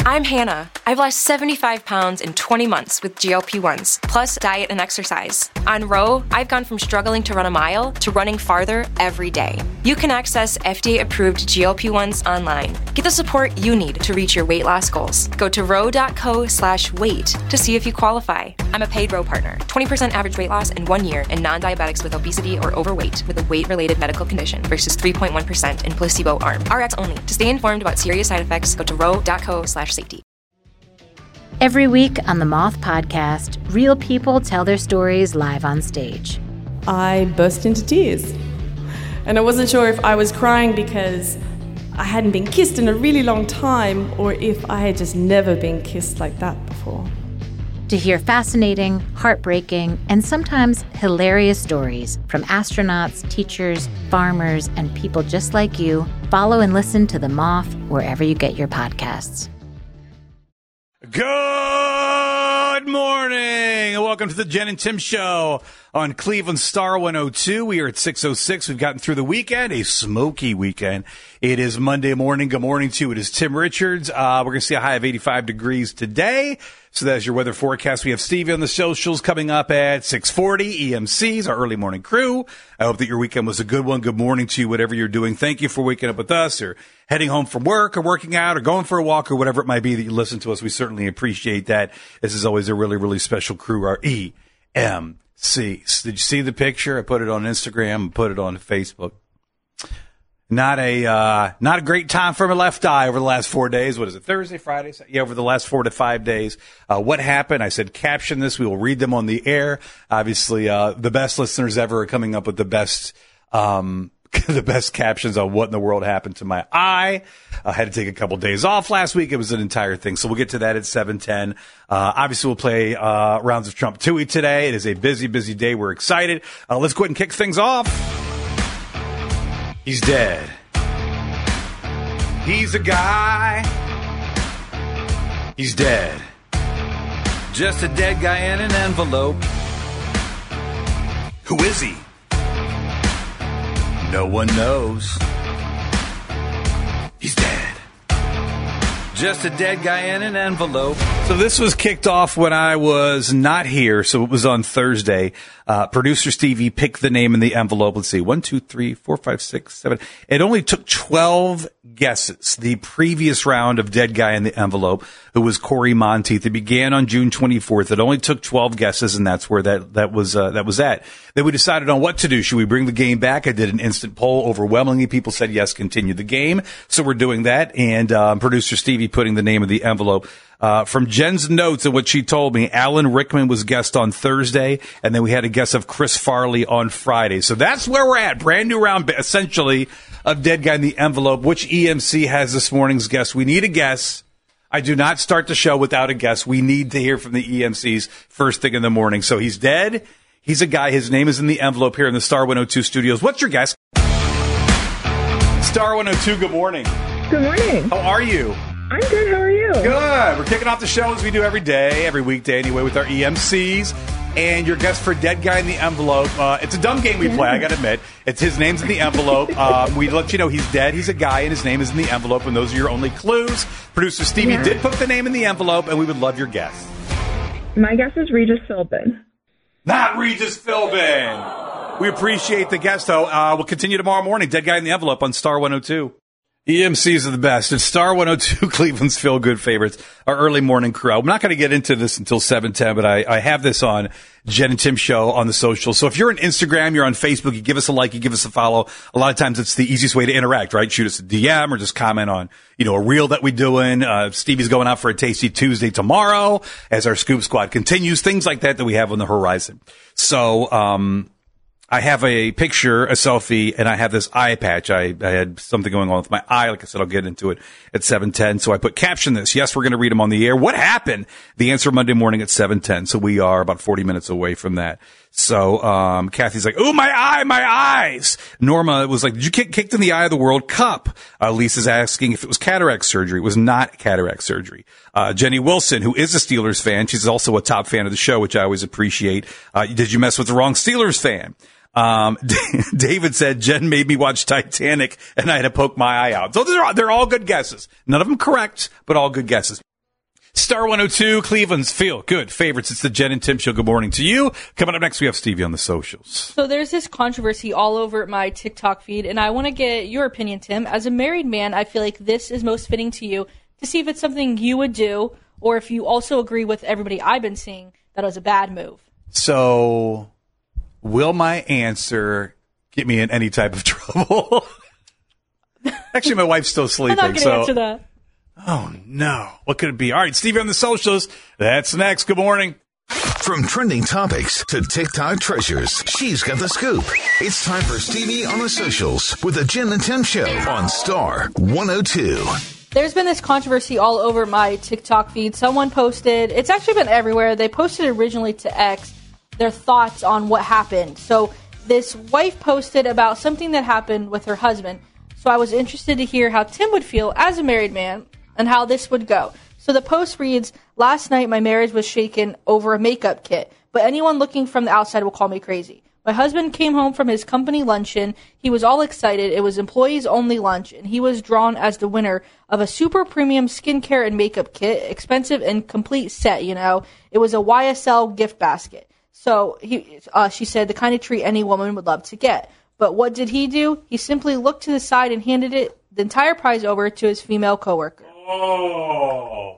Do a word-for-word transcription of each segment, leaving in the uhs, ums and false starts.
I'm Hannah. I've lost seventy-five pounds in twenty months with G L P ones, plus diet and exercise. On Row, I've gone from struggling to run a mile to running farther every day. You can access F D A-approved G L P ones online. Get the support you need to reach your weight loss goals. Go to row.co slash weight to see if you qualify. I'm a paid Row partner. twenty percent average weight loss in one year in non-diabetics with obesity or overweight with a weight-related medical condition versus three point one percent in placebo arm. R X only. To stay informed about serious side effects, go to row.co slash safety. Every week on the Moth Podcast, real people tell their stories live on stage. I burst into tears. And I wasn't sure if I was crying because I hadn't been kissed in a really long time or if I had just never been kissed like that before. To hear fascinating, heartbreaking, and sometimes hilarious stories from astronauts, teachers, farmers, and people just like you, follow and listen to The Moth wherever you get your podcasts. Good morning, and welcome to the Jen and Tim Show on Cleveland Star one oh two. We are at six oh six. We've gotten through the weekend, a smoky weekend. It is Monday morning. Good morning to you. It is Tim Richards. Uh, we're going to see a high of eighty-five degrees today. So that's your weather forecast. We have Stevie on the socials coming up at six forty. E M Cs, our early morning crew. I hope that your weekend was a good one. Good morning to you, whatever you're doing. Thank you for waking up with us or heading home from work or working out or going for a walk or whatever it might be that you listen to us. We certainly appreciate that. This is always a really, really special crew, our E M Cs. Did you see the picture? I put it on Instagram, put it on Facebook. Not a uh, not a great time for my left eye over the last four days. What is it, Thursday, Friday? Yeah, over the last four to five days. Uh, what happened? I said caption this. We will read them on the air. Obviously, uh, the best listeners ever are coming up with the best um, the best captions on what in the world happened to my eye. I had to take a couple days off last week. It was an entire thing. So we'll get to that at seven ten. Uh, obviously, we'll play uh, rounds of Trump Tui today. It is a busy, busy day. We're excited. Uh, let's go ahead and kick things off. He's dead. He's a guy. He's dead. Just a dead guy in an envelope. Who is he? No one knows. He's dead. Just a dead guy in an envelope. So this was kicked off when I was not here, so it was on Thursday. Uh, producer Stevie picked the name in the envelope. Let's see, one, two, three, four, five, six, seven. It only took twelve guesses. The previous round of Dead Guy in the Envelope, who was Corey Monteith. It began on June twenty-fourth. It only took twelve guesses, and that's where that, that was, uh, that was at. Then we decided on what to do. Should we bring the game back? I did an instant poll. Overwhelmingly, people said yes, continue the game. So we're doing that. And, um, producer Stevie putting the name of the envelope. Uh, from Jen's notes and what she told me, Alan Rickman was guest on Thursday, and then we had a guest of Chris Farley on Friday. So that's where we're at. Brand new round, essentially, of Dead Guy in the Envelope. Which E M C has this morning's guest? We need a guess. I do not start the show without a guess. We need to hear from the E M Cs first thing in the morning. So he's dead. He's a guy. His name is in the envelope here in the Star one oh two studios. What's your guess? Star one oh two, good morning. Good morning. How are you? I'm good. How are you? Good. We're kicking off the show as we do every day, every weekday anyway, with our E M Cs. And your guess for Dead Guy in the Envelope. Uh, it's a dumb game we play, I got to admit. It's his name's in the envelope. Um, we let you know he's dead. He's a guy, and his name is in the envelope, and those are your only clues. Producer Stevie yeah. did put the name in the envelope, and we would love your guess. My guess is Regis Philbin. Not Regis Philbin. We appreciate the guess, though. Uh, we'll continue tomorrow morning. Dead Guy in the Envelope on Star one oh two. E M Cs are the best. It's Star one oh two, Cleveland's feel-good favorites, our early morning crew. I'm not going to get into this until seven ten, but I, I have this on Jen and Tim Show on the socials. So if you're on Instagram, you're on Facebook, you give us a like, you give us a follow. A lot of times it's the easiest way to interact, right? Shoot us a D M or just comment on, you know, a reel that we're doing. Uh, Stevie's going out for a Tasty Tuesday tomorrow as our Scoop Squad continues. Things like that that we have on the horizon. So, um... I have a picture, a selfie, and I have this eye patch. I, I had something going on with my eye. Like I said, I'll get into it at seven ten. So I put caption this. Yes, we're going to read them on the air. What happened? The answer Monday morning at seven ten. So we are about forty minutes away from that. So, um, Kathy's like, oh, my eye, my eyes. Norma was like, did you get kicked in the eye of the World Cup? Uh, Lisa's asking if it was cataract surgery. It was not cataract surgery. Uh, Jenny Wilson, who is a Steelers fan. She's also a top fan of the show, which I always appreciate. Uh, did you mess with the wrong Steelers fan? Um, David said, Jen made me watch Titanic and I had to poke my eye out. So they're, they're all good guesses. None of them correct, but all good guesses. Star one oh two, Cleveland's Feel Good Favorites. It's the Jen and Tim Show. Good morning to you. Coming up next, we have Stevie on the socials. So there's this controversy all over my TikTok feed, and I want to get your opinion, Tim. As a married man, I feel like this is most fitting to you to see if it's something you would do, or if you also agree with everybody I've been seeing that it was a bad move. So, will my answer get me in any type of trouble? Actually, my wife's still sleeping. I'm not going to so. answer that. Oh, no. What could it be? All right, Stevie on the socials. That's next. Good morning. From trending topics to TikTok treasures, she's got the scoop. It's time for Stevie on the socials with the Jen and Tim Show on Star one oh two. There's been this controversy all over my TikTok feed. Someone posted, it's actually been everywhere. They posted originally to X their thoughts on what happened. So this wife posted about something that happened with her husband. So I was interested to hear how Tim would feel as a married man and how this would go. So the post reads, last night my marriage was shaken over a makeup kit, but anyone looking from the outside will call me crazy. My husband came home from his company luncheon. He was all excited. It was employees only lunch, and he was drawn as the winner of a super premium skincare and makeup kit, expensive and complete set, you know. It was a Y S L gift basket. So he, uh, she said, the kind of treat any woman would love to get. But what did he do? He simply looked to the side and handed it, the entire prize over to his female coworker. Oh,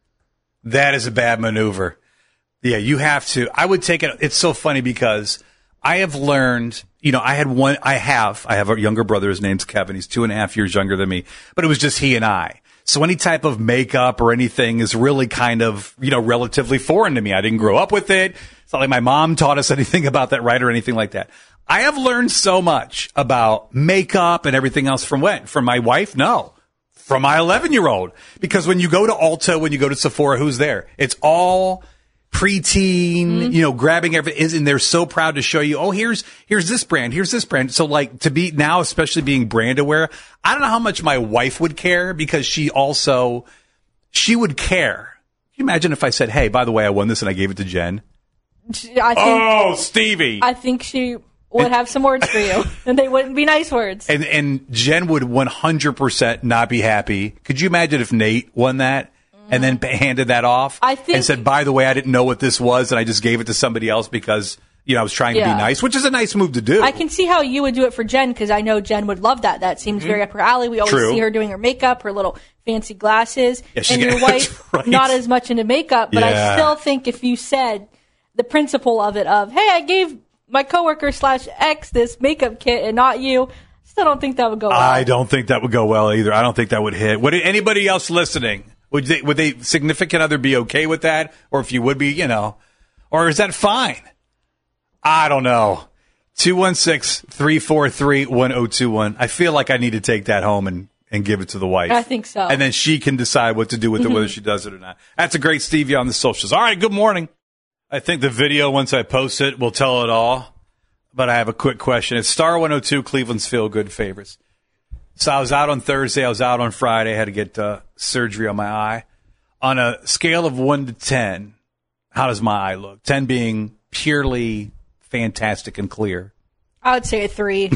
that is a bad maneuver. Yeah, you have to. I would take it. It's so funny because I have learned, you know, I had one, I have, I have a younger brother. His name's Kevin. He's two and a half years younger than me, but it was just he and I. So any type of makeup or anything is really kind of, you know, relatively foreign to me. I didn't grow up with it. It's not like my mom taught us anything about that, right? Or anything like that. I have learned so much about makeup and everything else from when? From my wife? No. From my eleven-year-old. Because when you go to Ulta, when you go to Sephora, who's there? It's all preteen, mm-hmm. you know, grabbing everything. And they're so proud to show you, oh, here's here's this brand, here's this brand. So, like, to be now, especially being brand aware, I don't know how much my wife would care because she also, she would care. Can you imagine if I said, hey, by the way, I won this and I gave it to Jen? I think, oh, Stevie. I think she would and, have some words for you, and they wouldn't be nice words. And and Jen would one hundred percent not be happy. Could you imagine if Nate won that and then handed that off I think, and said, by the way, I didn't know what this was, and I just gave it to somebody else because, you know, I was trying yeah. to be nice, which is a nice move to do. I can see how you would do it for Jen because I know Jen would love that. That seems mm-hmm. very up her alley. We always True. see her doing her makeup, her little fancy glasses. Yeah, and your wife, right. not as much into makeup, but yeah. I still think if you said the principle of it of, hey, I gave my coworker slash ex this makeup kit and not you, still don't think that would go well. I don't think that would go well either. I don't think that would hit. Would anybody else listening? Would they, would they significant other be okay with that? Or if you would be, you know, or is that fine? I don't know. two one six, three four three, one oh two one. I feel like I need to take that home and, and give it to the wife. I think so. And then she can decide what to do with it, mm-hmm. whether she does it or not. That's a great Stevie on the socials. All right, good morning. I think the video, once I post it, will tell it all. But I have a quick question. It's Star one oh two, Cleveland's Feel Good Favorites. So I was out on Thursday. I was out on Friday. I had to get uh, surgery on my eye. On a scale of one to ten, how does my eye look? ten being purely fantastic and clear. I would say a three.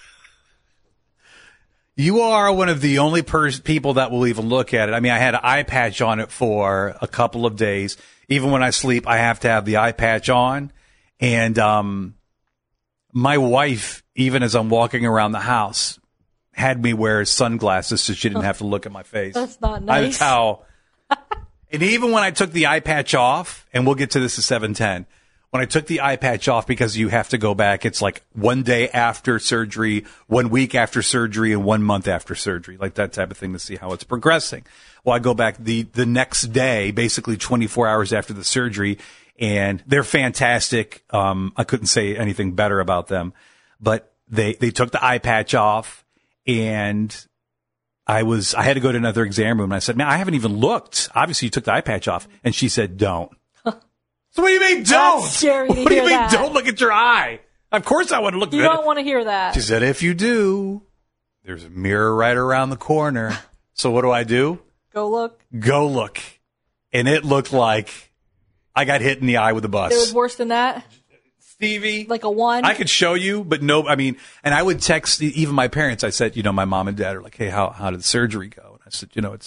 You are one of the only pers- people that will even look at it. I mean, I had an eye patch on it for a couple of days. Even when I sleep, I have to have the eye patch on. And um, my wife, even as I'm walking around the house, had me wear sunglasses so she didn't have to look at my face. That's not nice. That's how. And even when I took the eye patch off, and we'll get to this at seven ten, when I took the eye patch off, because you have to go back, it's like one day after surgery, one week after surgery, and one month after surgery, like that type of thing to see how it's progressing. Well, I go back the, the next day, basically twenty-four hours after the surgery, and they're fantastic. Um, I couldn't say anything better about them, but they, they took the eye patch off, and I was, I had to go to another exam room, and I said, man, I haven't even looked. Obviously, you took the eye patch off. And she said, don't. So what do you mean, don't? That's scary to what do you hear mean, that. don't look at your eye? Of course I want to look You at don't it. want to hear that. She said, if you do, there's a mirror right around the corner. So what do I do? Go look. Go look. And it looked like I got hit in the eye with a bus. It was worse than that? Stevie. Like a one? I could show you, but no, I mean, and I would text even my parents. I said, you know, my mom and dad are like, hey, how, how did the surgery go? And I said, you know, it's,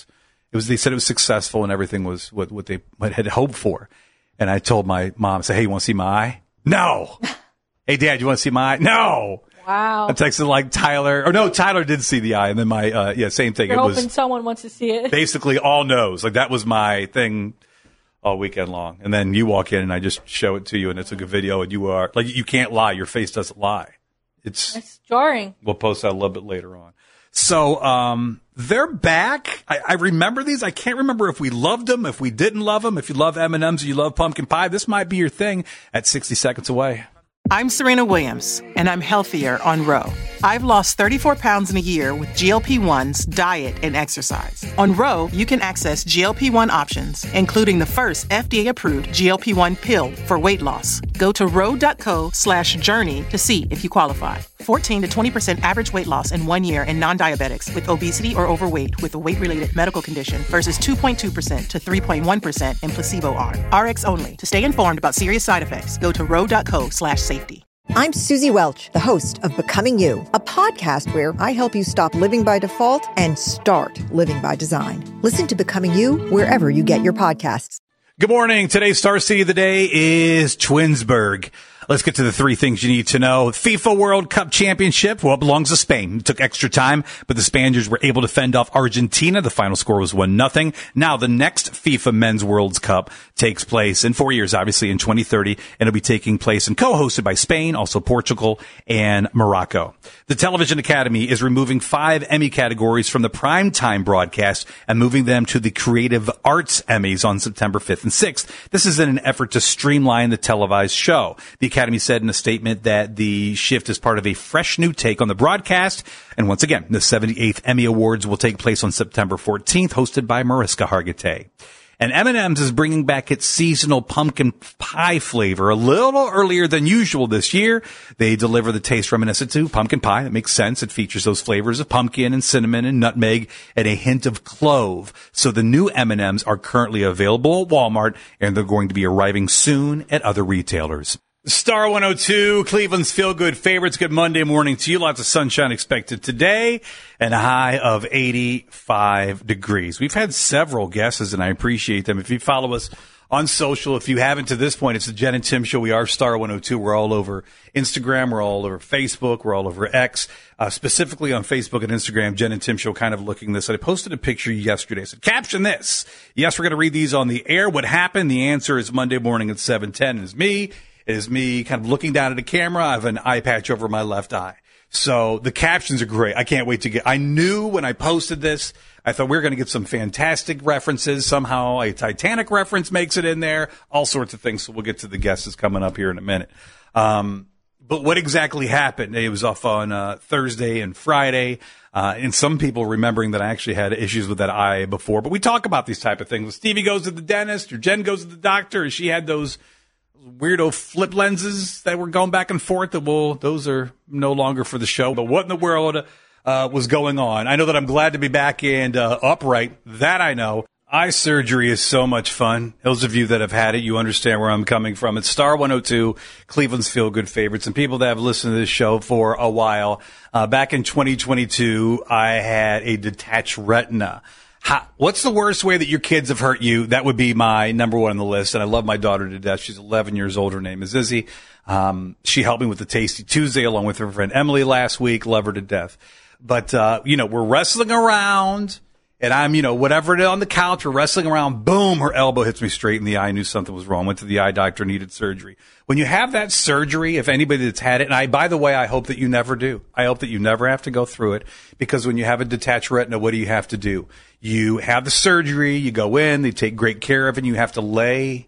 It was, they said it was successful and everything was what, what they had hoped for. And I told my mom, I said, hey, you want to see my eye? No. Hey, Dad, you want to see my eye? No. Wow. I texted like Tyler, or no, Tyler did see the eye. And then my, uh, yeah, same thing. You're it hoping was someone wants to see it. Basically all no's. Like that was my thing all weekend long. And then you walk in and I just show it to you and it's a good video and you are, like, you can't lie. Your face doesn't lie. It's, it's jarring. We'll post that a little bit later on. So, um, they're back. I, I remember these. I can't remember if we loved them, if we didn't love them. If you love M and M's or you love pumpkin pie, this might be your thing at sixty seconds away. I'm Serena Williams, and I'm healthier on Ro. I've lost thirty-four pounds in a year with G L P ones, diet, and exercise. On Ro, you can access G L P one options, including the first F D A-approved G L P one pill for weight loss. Go to ro.co slash journey to see if you qualify. fourteen to twenty percent average weight loss in one year in non-diabetics with obesity or overweight with a weight-related medical condition versus two point two percent to three point one percent in placebo arm. R X only. To stay informed about serious side effects, go to ro.co slash safety. I'm Susie Welch, the host of Becoming You, a podcast where I help you stop living by default and start living by design. Listen to Becoming You wherever you get your podcasts. Good morning. Today's Star City of the Day is Twinsburg. Let's get to the three things you need to know. FIFA World Cup Championship, well, it belongs to Spain. It took extra time, but the Spaniards were able to fend off Argentina. The final score was one nothing. Now, the next FIFA Men's World Cup takes place in four years, obviously, in twenty thirty, and it'll be taking place and co-hosted by Spain, also Portugal, and Morocco. The Television Academy is removing five Emmy categories from the primetime broadcast and moving them to the Creative Arts Emmys on September fifth and sixth. This is in an effort to streamline the televised show. The Academy said in a statement that the shift is part of a fresh new take on the broadcast. And once again, the seventy-eighth Emmy Awards will take place on September fourteenth, hosted by Mariska Hargitay. And M and M's is bringing back its seasonal pumpkin pie flavor a little earlier than usual this year. They deliver the taste reminiscent to pumpkin pie. That makes sense. It features those flavors of pumpkin and cinnamon and nutmeg and a hint of clove. So the new M and M's are currently available at Walmart, and they're going to be arriving soon at other retailers. Star one oh two, Cleveland's feel-good favorites. Good Monday morning to you. Lots of sunshine expected today and a high of eighty-five degrees. We've had several guesses, and I appreciate them. If you follow us on social, if you haven't to this point, it's the Jen and Tim Show. We are Star one oh two. We're all over Instagram. We're all over Facebook. We're all over X. Uh, specifically on Facebook and Instagram, Jen and Tim Show kind of looking this. I posted a picture yesterday. I said, caption this. Yes, we're going to read these on the air. What happened? The answer is Monday morning at seven ten. It's me. It is me kind of looking down at the camera. I have an eye patch over my left eye. So the captions are great. I can't wait to get, I knew when I posted this, I thought we were going to get some fantastic references. Somehow a Titanic reference makes it in there, all sorts of things. So we'll get to the guesses coming up here in a minute. Um, but what exactly happened? It was off on uh, Thursday and Friday. Uh, and some people remembering that I actually had issues with that eye before. But we talk about these type of things. When Stevie goes to the dentist or Jen goes to the doctor, or she had those weirdo flip lenses that were going back and forth. That will, those are no longer for the show. But what in the world uh, was going on? I know that I'm glad to be back and uh, upright. That I know. Eye surgery is so much fun. Those of you that have had it, you understand where I'm coming from. It's Star one oh two, Cleveland's feel-good favorites. And people that have listened to this show for a while, uh, back in twenty twenty-two, I had a detached retina. How, what's the worst way that your kids have hurt you? That would be my number one on the list. And I love my daughter to death. She's eleven years old. Her name is Izzy. Um, she helped me with the Tasty Tuesday along with her friend Emily last week. Love her to death. But, uh, you know, we're wrestling around and I'm, you know, whatever it is on the couch, we're wrestling around. Boom, her elbow hits me straight in the eye. I knew something was wrong. Went to the eye doctor, needed surgery. When you have that surgery, if anybody that's had it, and I, by the way, I hope that you never do. I hope that you never have to go through it, because when you have a detached retina, what do you have to do? You have the surgery, you go in, they take great care of it, and you have to lay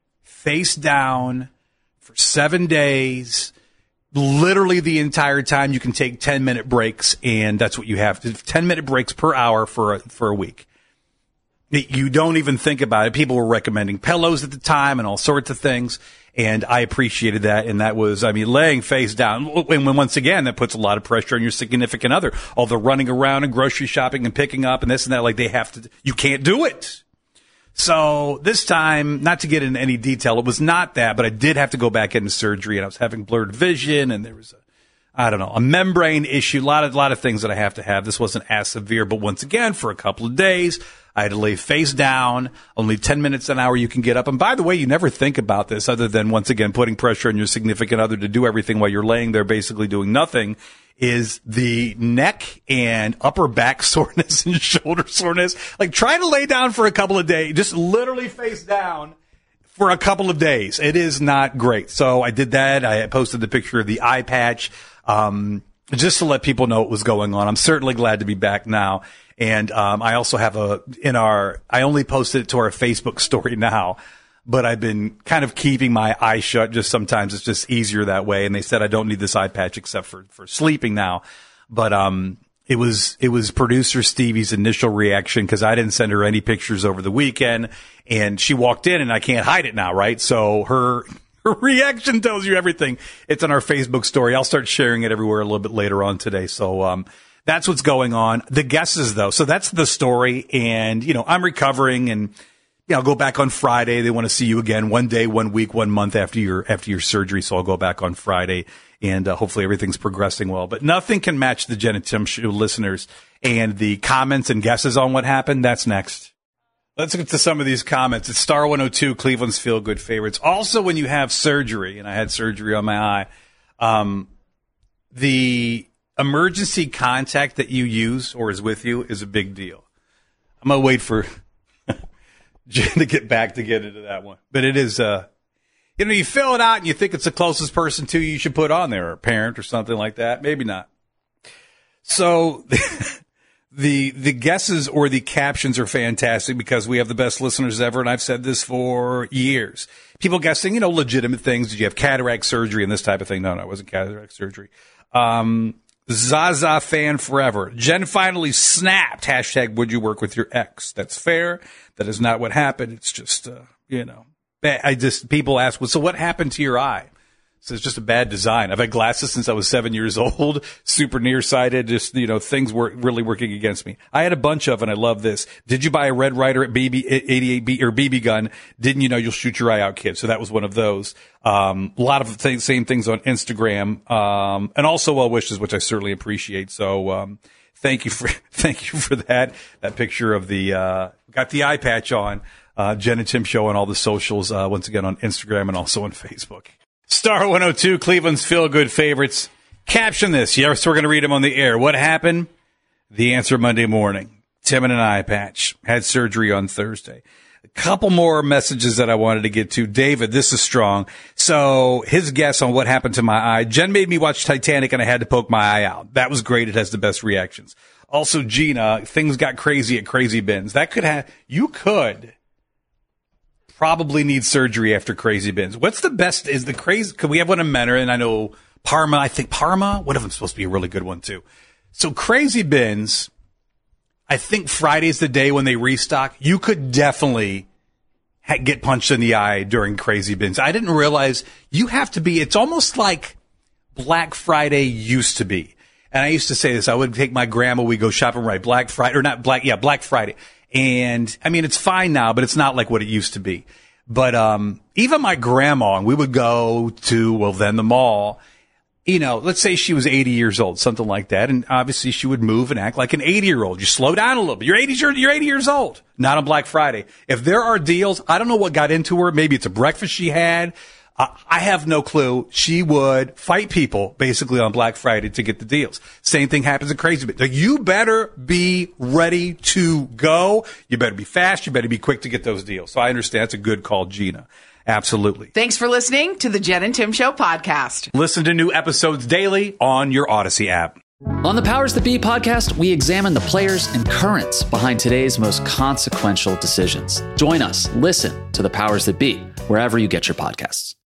face down for seven days. Literally the entire time. You can take ten minute breaks, and that's what you have. ten minute breaks per hour for a, for a week. You don't even think about it. People were recommending pillows at the time and all sorts of things, and I appreciated that. And that was, I mean, laying face down. And once again, that puts a lot of pressure on your significant other. All the running around and grocery shopping and picking up and this and that, like they have to, you can't do it. So this time, not to get into any detail, it was not that, but I did have to go back into surgery, and I was having blurred vision, and there was a, I don't know, a membrane issue, a lot of, lot of things that I have to have. This wasn't as severe, but once again, for a couple of days, I had to lay face down, only ten minutes an hour you can get up. And by the way, you never think about this other than, once again, putting pressure on your significant other to do everything while you're laying there basically doing nothing, is the neck and upper back soreness and shoulder soreness. Like, try to lay down for a couple of days, just literally face down for a couple of days. It is not great. So I did that. I posted the picture of the eye patch, um, just to let people know what was going on. I'm certainly glad to be back now. And, um, I also have a, in our, I only posted it to our Facebook story now, but I've been kind of keeping my eyes shut. Just sometimes it's just easier that way. And they said I don't need this eye patch except for, for sleeping now. But, um, It was, it was producer Stevie's initial reaction, because I didn't send her any pictures over the weekend, and she walked in and I can't hide it now, right? So her, her reaction tells you everything. It's on our Facebook story. I'll start sharing it everywhere a little bit later on today. So, um, that's what's going on. The guesses though. So that's the story. And, you know, I'm recovering, and, yeah, I'll go back on Friday. They want to see you again one day, one week, one month after your, after your surgery. So I'll go back on Friday. And uh, hopefully everything's progressing well. But nothing can match the Jen and Tim Show listeners and the comments and guesses on what happened. That's next. Let's get to some of these comments. It's Star one oh two, Cleveland's Feel Good Favorites. Also, when you have surgery, and I had surgery on my eye, um, the emergency contact that you use or is with you is a big deal. I'm going to wait for Jen to get back to get into that one. But it is... Uh, You know, you fill it out and you think it's the closest person to you you should put on there, a parent or something like that. Maybe not. So the the guesses or the captions are fantastic because we have the best listeners ever, and I've said this for years. People guessing, you know, legitimate things. Did you have cataract surgery and this type of thing? No, no, it wasn't cataract surgery. Um, Zaza fan forever. Jen finally snapped. Hashtag would you work with your ex? That's fair. That is not what happened. It's just, uh, you know. I just, people ask, well, so what happened to your eye? So it's just a bad design. I've had glasses since I was seven years old, super nearsighted, just, you know, things were really working against me. I had a bunch of, and I love this. Did you buy a Red Ryder at B B, eighty-eight B or B B gun? Didn't you know you'll shoot your eye out, kid? So that was one of those. Um, a lot of th- same things on Instagram, um, and also well wishes, which I certainly appreciate. So, um, thank you for, thank you for that. That picture of the, uh, got the eye patch on. Uh, Jen and Tim Show on all the socials, uh, once again on Instagram and also on Facebook. Star one oh two, Cleveland's Feel Good Favorites. Caption this. Yes, we're going to read them on the air. What happened? The answer Monday morning. Tim and an eye patch. Had surgery on Thursday. A couple more messages that I wanted to get to. David, this is strong. So his guess on what happened to my eye. Jen made me watch Titanic and I had to poke my eye out. That was great. It has the best reactions. Also, Gina, things got crazy at Crazy Bins. That could have, you could. Probably need surgery after Crazy Bins. What's the best? Is the crazy? Could we have one in Menor? And I know Parma. I think Parma. What if it's supposed to be a really good one too? So Crazy Bins. I think Friday's the day when they restock. You could definitely ha- get punched in the eye during Crazy Bins. I didn't realize you have to be. It's almost like Black Friday used to be. And I used to say this. I would take my grandma. We go shopping right Black Friday or not Black. Yeah, Black Friday. And I mean, it's fine now, but it's not like what it used to be. But, um, even my grandma, and we would go to, well, then the mall, you know, let's say she was eighty years old, something like that. And obviously she would move and act like an eighty year old. You slow down a little bit. You're eighty, you're eighty years old. Not on Black Friday. If there are deals, I don't know what got into her. Maybe it's a breakfast she had. Uh, I have no clue. She would fight people basically on Black Friday to get the deals. Same thing happens at Crazy Bits. You better be ready to go. You better be fast. You better be quick to get those deals. So I understand. It's a good call, Gina. Absolutely. Thanks for listening to the Jen and Tim Show podcast. Listen to new episodes daily on your Odyssey app. On the Powers That Be podcast, we examine the players and currents behind today's most consequential decisions. Join us. Listen to the Powers That Be wherever you get your podcasts.